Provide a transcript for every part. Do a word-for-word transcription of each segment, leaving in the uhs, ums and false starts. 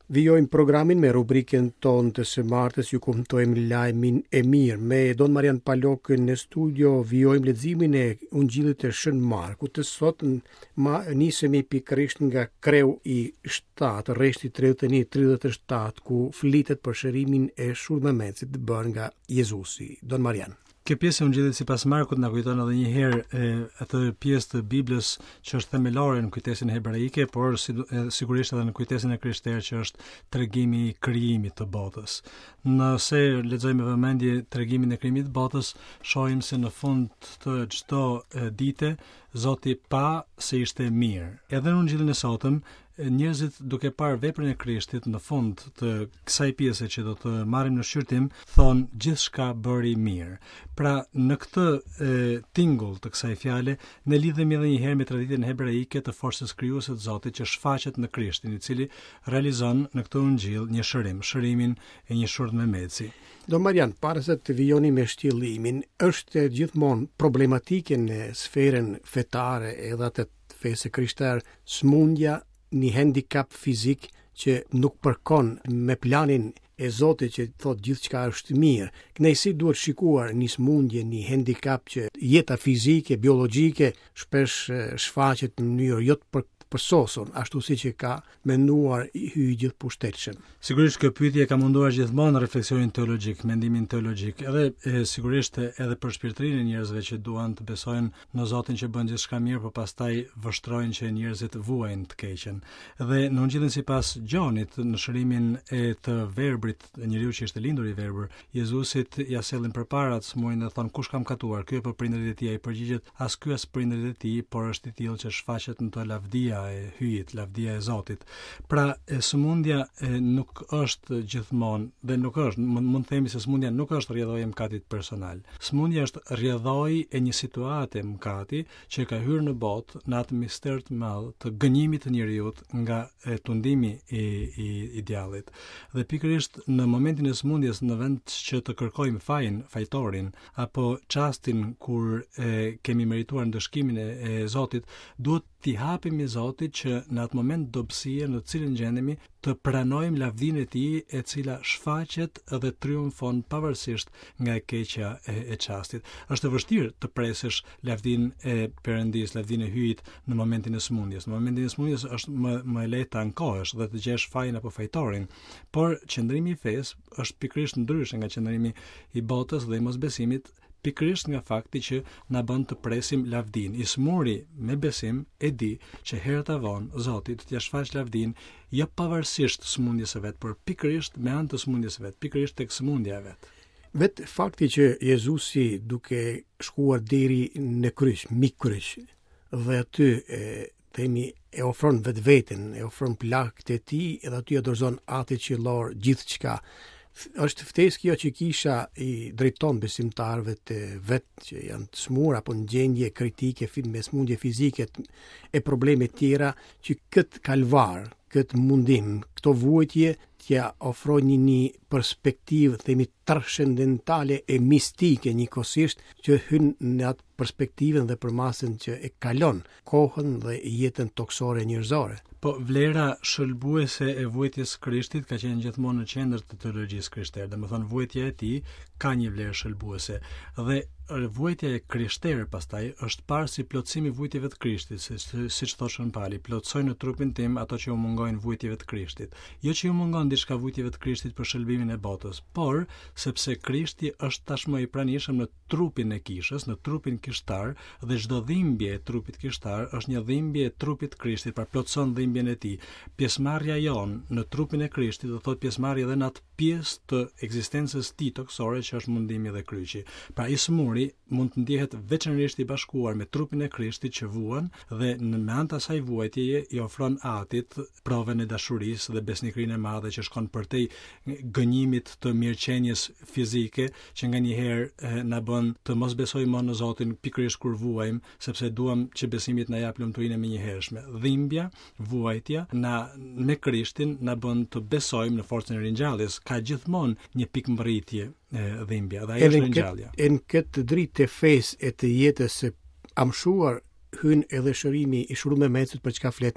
Vijojmë programin me rubrikën tonë të së martës, ju kumtojmë lajmin e mirë. Me Don Marian Palokën në studio vijojmë leximin e Ungjillit të Shën Marku. Të sot ma nisemi pikërisht nga kreu i shtatë, rreshti tridhjet e një tridhjet e shtatë, ku flitet për shërimin e shurmëmecit të bërë nga Jezusi. Don Marian. Kjo pjesë e Ungjillit sipas Markut na kujton edhe një herë e, atë pjesë të Biblës që është themelore në kujtesën hebraike, por si, e, sigurisht edhe në kujtesën e krishterë që është tregimi i krijimit të botës. Nëse lexojmë me vëmendje tregimin e krijimit të botës, shohim se në fund të çdo dite Zoti pa se ishte mirë. Edhe në Ungjillin e sotëm njerëzit duke parë veprën e Krishtit në fund të kësaj pjese që do të marrim në shqyrtim, thonë gjithçka bëri mirë. Pra në këtë e, tingull të kësaj fjale ne lidhemi edhe një herë me traditën hebraike të forcës krijuese të Zotit që shfaqet në Krishtin, i cili realizon në këtë Ungjill një shërim, shërimin e një shurtëmëmeci. Don Marian, para se të vijoni me shtjellimin, është gjithmonë problematike në sferën fetare edhe atë fesë krishterë smundja, një handicap fizik që nuk përkon me planin e Zotit që thot gjithçka është mirë. Ne si duhet shikuar një smundje, një handicap që jeta fizike, biologjike shpesh shfaqet në mënyrë jo të për përsosur, ashtu si që ka menduar i hyj gjithë pushtetshëm. Sigurisht kjo pyetje ka munduar gjithmonë refleksionin teologjik, mendimin teologjik, edhe e, sigurisht edhe për shpirtërinë e njerëzve që duan të besojnë në Zotin që bën gjithçka mirë, por pastaj vështrojnë që njerëzit vuajnë të keqen. Dhe në Ungjillin sipas Gjonit, në shërimin e të verbrit, njeriu që ishte lindur i verbër, Jezusit ja sellin përpara të smuin dhe thon kush kam katuar, ky apo prindërit e tij? Ai përgjigjet as ky as prindërit e tij, por është i tillë që shfaqet në to lavdia e hyjit, lavdia e Zotit. Pra, e, sëmundja e, nuk është gjithmonë, dhe nuk është, mund, mund themi se sëmundja nuk është rrjedhoi e mëkatit personal. Sëmundja është rrjedhoi e një situate mëkati që ka hyrë në botë në atë mister të madh të gënjimit të njerëzit nga e, tundimi i, i, i djallit. Dhe pikërisht në momentin e sëmundjes, në vend që të kërkojmë fajin, fajtorin, apo çastin kur e, kemi merituar ndëshkimin e, e Zotit, duhet t'i hapim i Zotit që në atë moment dobësie në cilën gjendemi të pranojmë lavdinë e tij e cila shfaqet dhe triumfon pavarësisht nga e keqja e, e çastit. Është vështirë të presësh lavdinë e Perëndis, lavdinë e hyjit në momentin e sëmundjes. Në momentin e sëmundjes është më më lehtë të ankohesh dhe të gjesh fajin apo fajtorin, por qëndrimi i fesë është pikërisht ndryshe nga qëndrimi i botës dhe i mosbesimit, pikërisht nga fakti që na bën të presim lavdin. I smuri me besim e di që herët e vonë Zoti do t'ia shfaq lavdin jo pavarësisht smundjes së vet, por pikërisht me anë të smundjes së vet, pikërisht tek smundja e vet. Vet fakti që Jezusi duke shkuar deri në kryq, mik kryq, dhe aty e themi e ofron vetveten, e ofron plagët e tij edhe aty e dorëzon atë qellor gjithçka. Është ftesë kjo që kisha i drejton besimtarëve të vetë që janë të smur apo në gjendje kritike me smundje fizike e probleme tjera, që këtë kalvar, këtë mundim, këto vuajtje t'ja ofrojnë një, një perspektivë themi transcendentale e mistike njëkohësisht që hyn në atë perspektivën dhe përmasën që e kalon kohën dhe jetën toksore njerëzore. Po vlera shëlbuese e vuajtjes Krishtit ka qenë gjithmonë në qendër të teologjisë krishtere. Domethënë vuajtja e tij ka një vlerë shëlbuese dhe vuajtja e krishterë pastaj është parë si plotësimi i vuajtjeve të Krishtit, siç siç thoshën Pali, plotsoj në trupin tim ato që u mungojnë vuajtjeve të Krishtit. Jo që u mungon diçka vuajtjeve të Krishtit për shëlbimin e botës, por sepse Krishti është tashmë i pranishëm në trupin e kishës, në trupin kishtar, dhe çdo dhimbje e trupit kishtar është një dhimbje e trupit të Krishtit, pra plotson dhimbjen e tij. Pjesëmarrja jon në trupin e Krishtit do thotë pjesëmarrje edhe në atë pjesë të ekzistencës tij toksore që është mundimi dhe kryqi. Pra i smuri mund të ndjehet veçanërisht i bashkuar me trupin e Krishtit që vuan dhe në me anë të asaj vuajtjeje i ofron atit provën e dashurisë dhe besnikërinë e madhe që shkon përtej gënjimit të mirëqenies fizike që nganjëherë na bën të mos besojmë më në Zotin pikërisht kur vuajmë, sepse duam që besimi të na jap lumturinë e menjëhershme. Dhimbja, vuajtja na me Krishtin na bën të besojmë në forcën e ringjalljes. Ka gjithmonë një pikëmbërritje e dhimbja dhe ajo është ringjallja. Në këtë dritë të fesë e të jetës së amshuar hyn edhe shërimi i shurmëmecit për çka flet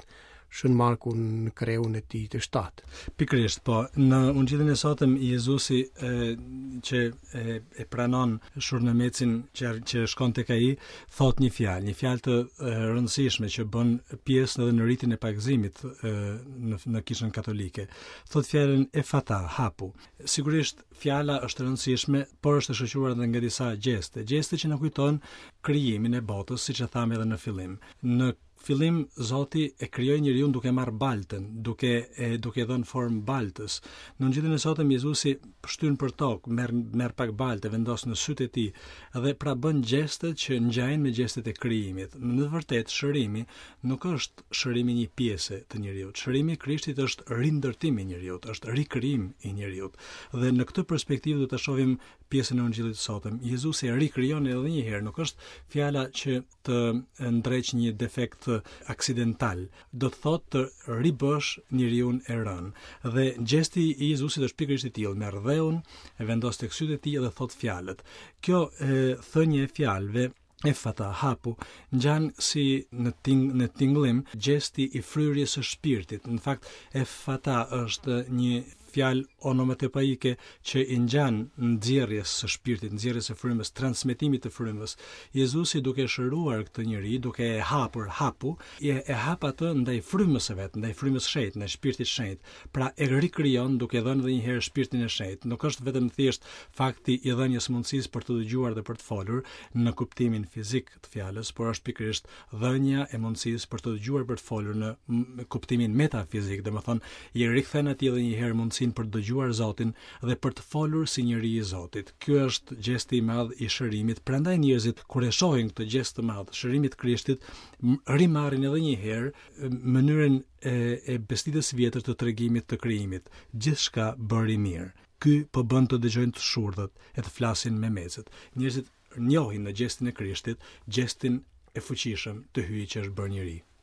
shën marku në kreun e tij të shtatë. Pikërisht, po, në ungjillin e sotëm Jezusi e, që e, e pranon shurnëmecin që që shkon tek ai, thot një fjalë, një fjalë të e, rëndësishme që bën pjesë edhe në ritin e pagëzimit e, në në kishën katolike. Thot fjalën efata, hapu. Sigurisht fjala është e rëndësishme, por është e shoqëruar edhe nga disa gjeste, gjeste që na kujton krijimin e botës, siç e thamë edhe në fillim. Në fillim Zoti e krijoi njeriu duke marr baltën, duke e duke dhënë formë baltës. Në ungjillin e sotëm Jezusi shtyn për tokë, merr merr pak baltë, vendos në sytë e tij dhe pra bën gjeste që ngjajnë me gjestet e krijimit. Në të vërtetë shërimi nuk është shërimi një pjese të njeriu. Shërimi i Krishtit është rindërtimi i njeriu, është rikrijim i njeriu. Dhe në këtë perspektivë do ta shohim pjesën e ungjillit të sotëm. Jezusi e rikrijon edhe një herë, nuk është fjala që të ndreq një defekt aksidental, do të thotë të ribësh njeriu e rënë. Dhe gjesti i Jezusit është pikërisht i tillë, merr dheun, e vendos tek sytë e tij dhe thot fjalët. Kjo e, thënie e fjalëve e fata, hapu, ngjan si në ting në tingëllim gjesti i fryrjes së shpirtit. Në fakt e fata është një fjalë onomatopeike që i ngjan nxjerrjes së shpirtit, nxjerrjes së frymës, transmetimit të frymës. Jezusi duke shëruar këtë njerëz, duke e hapur hapu, e, e hap atë ndaj frymës së vet, ndaj frymës së shenjtë, ndaj shpirtit shenjtë. Pra e rikrijon duke dhënë edhe një herë shpirtin e shenjtë. Nuk është vetëm thjesht fakti i dhënies mundësisë për të dëgjuar dhe për të folur në kuptimin fizik të fjalës, por është pikërisht dhënia e mundësisë për të dëgjuar, për të folur në, në kuptimin metafizik, domethënë i rikthen atij edhe një herë mundësinë për të dëgjuar Zotin dhe për të folur si njeri i Zotit. Ky është gjesti i madh i shërimit. Prandaj njerëzit kur e shohin këtë gjest të madh, shërimit të Krishtit, rimarrin edhe një herë mënyrën e, e bestitës vjetër të tregimit të krijimit. Gjithçka bëri mirë. Ky po bën të dëgjojnë të shurdhët e të flasin me mecët. Njerëzit njohin në gjestin e Krishtit, gjestin e fuqishëm të hyjë që është bërë njeri.